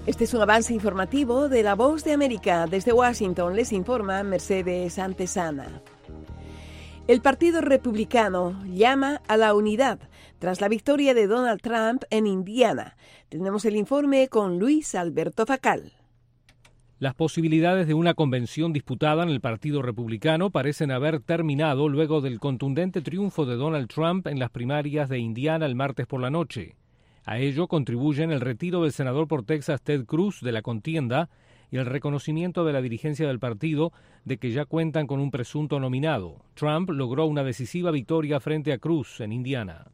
Este es un avance informativo de La Voz de América. Desde Washington les informa Mercedes Antesana. El Partido Republicano llama a la unidad tras la victoria de Donald Trump en Indiana. Tenemos el informe con Luis Alberto Facal. Las posibilidades de una convención disputada en el Partido Republicano parecen haber terminado luego del contundente triunfo de Donald Trump en las primarias de Indiana el martes por la noche. A ello contribuyen el retiro del senador por Texas Ted Cruz de la contienda y el reconocimiento de la dirigencia del partido de que ya cuentan con un presunto nominado. Trump logró una decisiva victoria frente a Cruz en Indiana.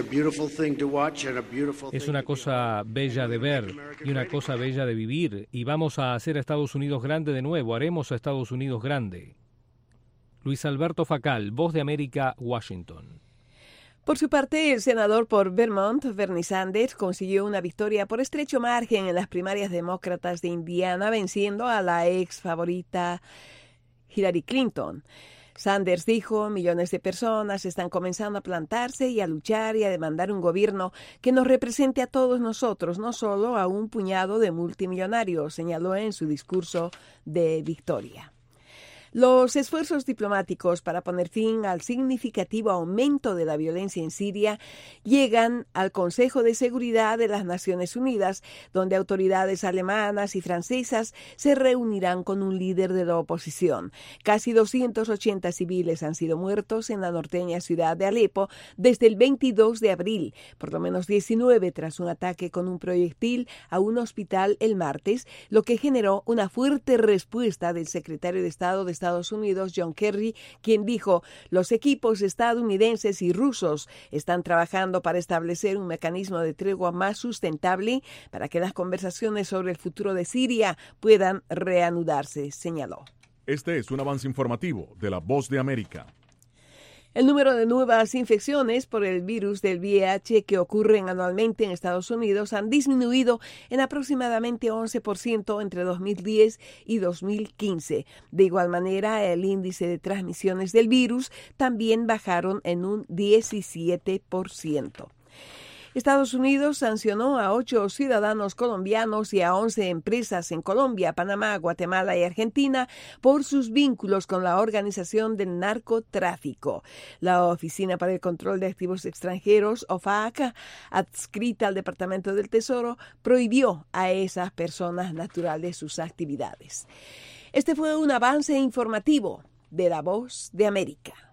Es una cosa bella de ver y una cosa bella de vivir, y vamos a hacer a Estados Unidos grande de nuevo, haremos a Estados Unidos grande. Luis Alberto Facal, Voz de América, Washington. Por su parte, el senador por Vermont, Bernie Sanders, consiguió una victoria por estrecho margen en las primarias demócratas de Indiana, venciendo a la ex favorita Hillary Clinton. Sanders dijo: millones de personas están comenzando a plantarse y a luchar y a demandar un gobierno que nos represente a todos nosotros, no solo a un puñado de multimillonarios, señaló en su discurso de victoria. Los esfuerzos diplomáticos para poner fin al significativo aumento de la violencia en Siria llegan al Consejo de Seguridad de las Naciones Unidas, donde autoridades alemanas y francesas se reunirán con un líder de la oposición. Casi 280 civiles han sido muertos en la norteña ciudad de Alepo desde el 22 de abril, por lo menos 19 tras un ataque con un proyectil a un hospital el martes, lo que generó una fuerte respuesta del secretario de Estado de Estados Unidos, John Kerry, quien dijo: los equipos estadounidenses y rusos están trabajando para establecer un mecanismo de tregua más sustentable para que las conversaciones sobre el futuro de Siria puedan reanudarse, señaló. Este es un avance informativo de La Voz de América. El número de nuevas infecciones por el virus del VIH que ocurren anualmente en Estados Unidos han disminuido en aproximadamente 11% entre 2010 y 2015. De igual manera, el índice de transmisiones del virus también bajaron en un 17%. Estados Unidos sancionó a 8 ciudadanos colombianos y a 11 empresas en Colombia, Panamá, Guatemala y Argentina por sus vínculos con la organización del narcotráfico. La Oficina para el Control de Activos Extranjeros, OFAC, adscrita al Departamento del Tesoro, prohibió a esas personas naturales sus actividades. Este fue un avance informativo de La Voz de América.